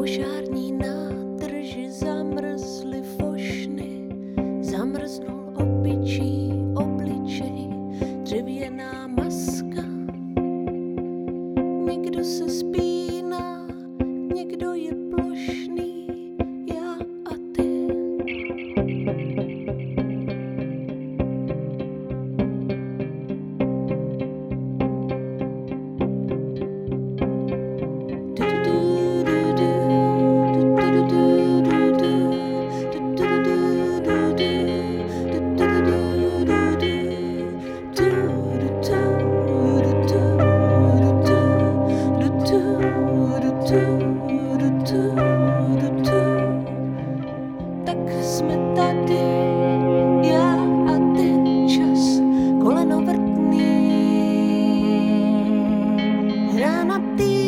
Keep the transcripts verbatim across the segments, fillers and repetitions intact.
požární nádrži zamrzly fošny, zamrznul opičí obličej, dřevěná maska. Někdo se spíná, někdo je plošný, já a ty. Tak jsme tady, já a ty, čas kolenovrtný, hranatý.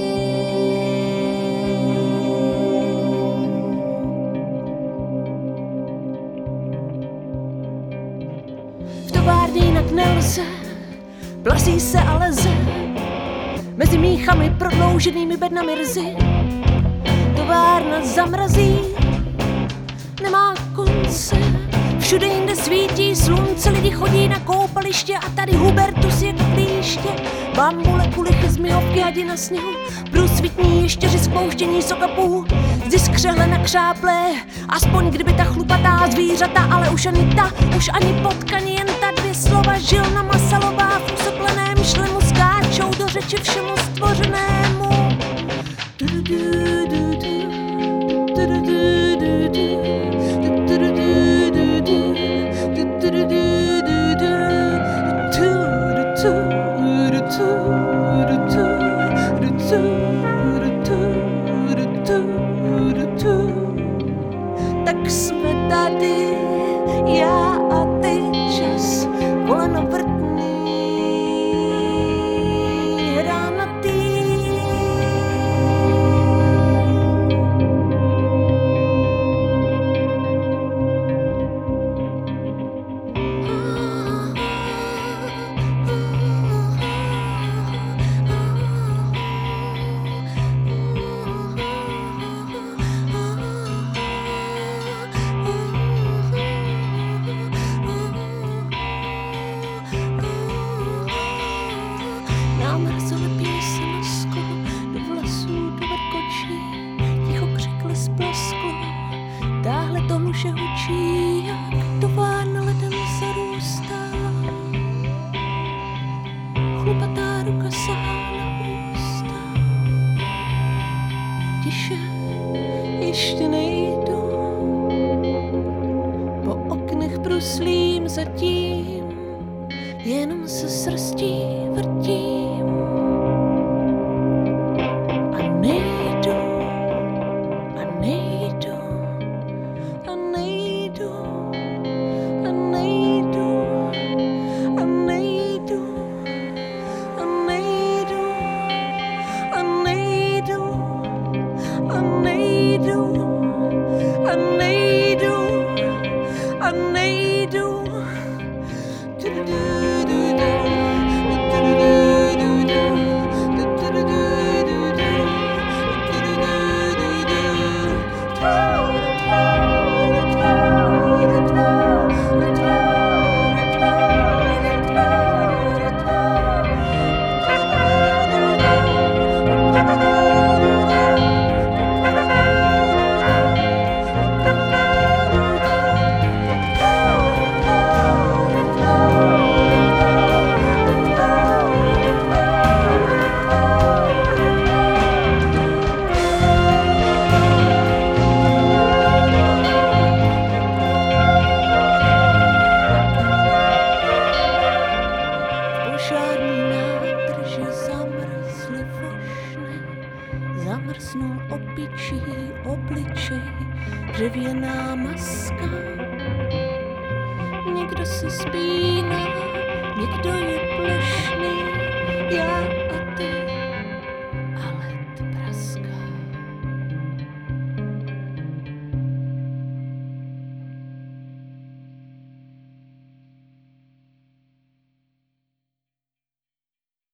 V továrně jinak nelze, plasí se a leze, mezi míchami prodlouženými bednami rzy. Továrna zamrazí, nemá konce, všude jinde svítí slunce, lidi chodí na koupaliště a tady Hubertus je klíště. Bambule, kulichy, zmijovky, hadi na sněhu, průsvitní ještěři, spouštění sokapů, zdi skřehle na křáple, aspoň kdyby ta chlupatá zvířata, ale už ani ta, už ani potkani, jen ta dvě slova žilna masalová v usopleném šlemu skáčou do řeči všemu stvořenému. Tak jsme tady, já a ty, čas kolenovrtný, hranatý. Námrzely píse na sklo, do vlasů, do vrkočí, ticho křikle splasklo, táhle to muže hučí, jak továrna ledem zarůstá. Chlupatá ruka sahá na ústa, tiše ještě nejdu, po oknech bruslím zatím, jenom se srstí vrtím. A nejdu, a nejdu, a nejdu, a nejdu, a nejdu, a nejdu, a nejdu, a nejdu, a nejdu, a nejdu. Zamrznul opičí obličej, dřevěná maska. Někdo se spíná, někdo je plošný, já